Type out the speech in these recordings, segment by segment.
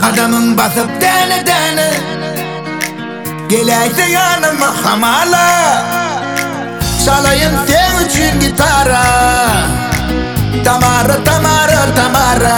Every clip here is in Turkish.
Adamın basıp dene dene geleyse yanıma hamala. Çalayım sen için gitara. Tamara, Tamara, Tamara.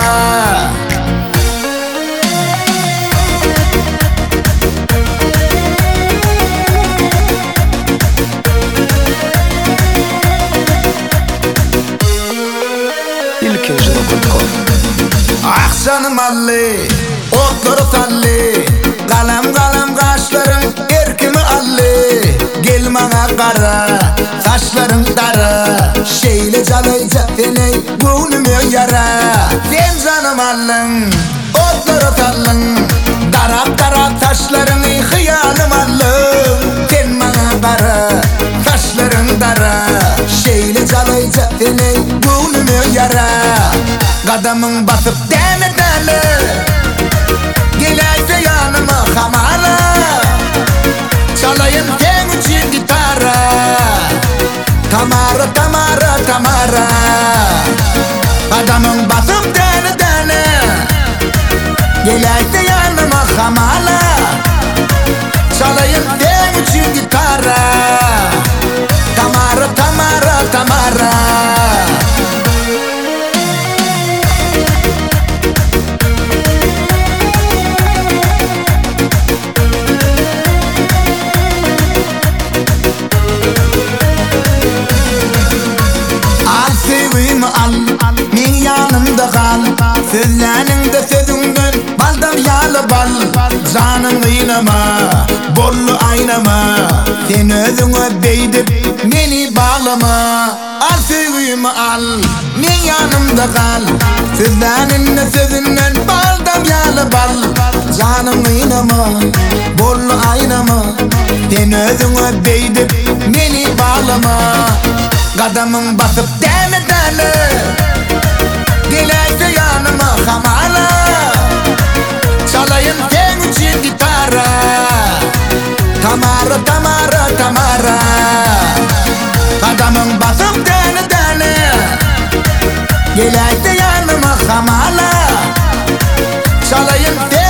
ilkinci.com Akşanım alli, otları salli. Kalem kalem kaşların erkimi alli. Gel bana kara, saçların dara. Şeyle çalayca seni gönlüme yara. Sen canım allın, otları sallın. Darap darap saçlarını hıyalım allın. Sen bana kara, saçların dara. Şeyle çalayca seni gönlüme yara. Kadamın basıp dene dene geleyse yanıma hamala. Çalayım sen için gitara. Tamara, Tamara, Tamara. Adamın basıp dene dene geleyse yanıma hamala. Çalayım sen için gitara. Tamara, Tamara, Tamara. Al, min yanımda kal. Sözlerinde sözünden baldan yalı bal. Canım oynama, bollu aynama. Sen özüne beydip beni bağlama. Al sevgimi al, min yanımda kal. Sözlerinde sözünden baldan yalı bal. Canım oynama, bollu aynama. Sen özüne beydip beni bağlama. Kadamın basıp dene dene geleyse yanıma hamala. Çalayım sen için gitara. Tamara, Tamara, Tamara. Kadamın basıp dene dene geleyse yanıma hamala. Çalayım sen